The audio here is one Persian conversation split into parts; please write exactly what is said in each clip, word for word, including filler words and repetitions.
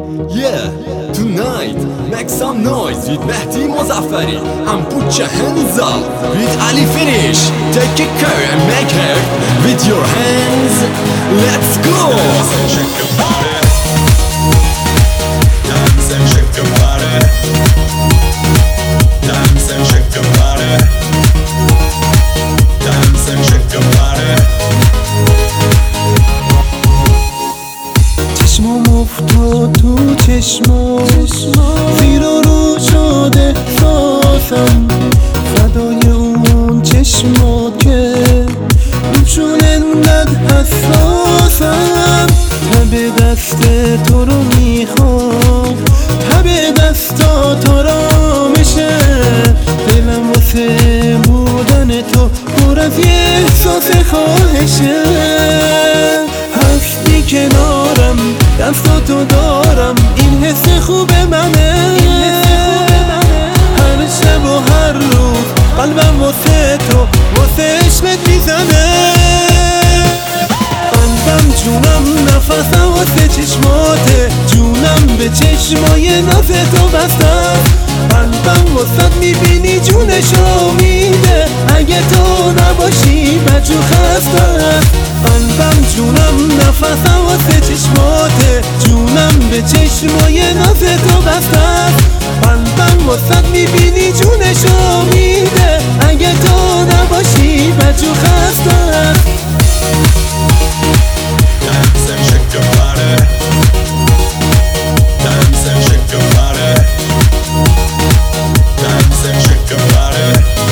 Yeah, tonight make some noise with Mehdi Mozaffari and put your hands up with Ali Finish. Take a care and make it with your hands. Let's go! Dance and shake your body. Dance and shake your body. Dance and shake your body. Dance and shake your body. چشمام افتاد تو چشمام زیر و رو شده احساسم فدای اون چشمات که روشون انقدر حساسم تب دست تو رو میخوام تب دستا تو را میشه دلم واسه بودن تو پر از یه احساس خواهشه هستی کنارم دستاتو دارم این حس خوب منه هر شب و هر روز قلبم واسه تو واسه عشقت میزنه قلبم جونم نفسم واسه چشماته جونم به چشمای ناز تو بستم قلبم واسه میبینی جونشو میده اگه تو نباشی بچو خسته قلبم جونم نفسم واسه چشماته جونم به چشمای ناز تو بستم قلبم واسه میبینی جونشو میده اگه تو نباشی بچو خسته Dance and shake your body. Dance and shake your body. Dance and shake your body.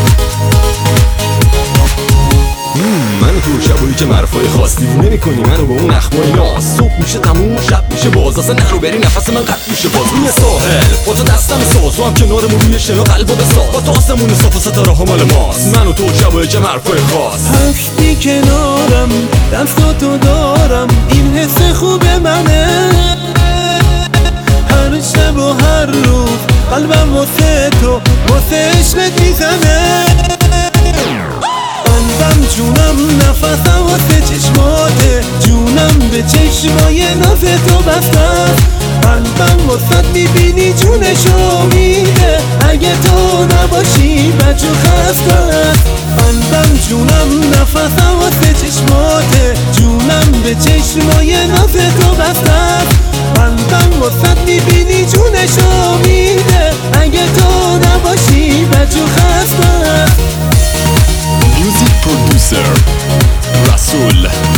منو تو شبایی که مرفای خاص دیوونه میکنی منو به اون اخمای ناز صبح میشه تموم شب میشه باز اصلا نرو بری نفس من قطع میشه باز روی ساحل با تو دستم ساز و هم کنارمون روی شنا قلبو بساز با تو آسمون صاف و ستاره ها مال ماست منو تو شبایی که مرفای خاص هستی کنارم دستاتو دارم این حس خوب منه هر شب و هر روز قلبم واسه تو واسه عشقت میزنه قلبم جونم نفسم واسه چشماته جونم به چشمای ناز تو بستم قلبم واسه میبینی جونشو میده اگه تو نباشی بچو خسته قلبم جونم نفسم واسه چشماته جونم به چشمای ناز تو بستم قلبم واسه میبینی جونشو میده اگه تو نباشی بچو خسته Music producer Rasul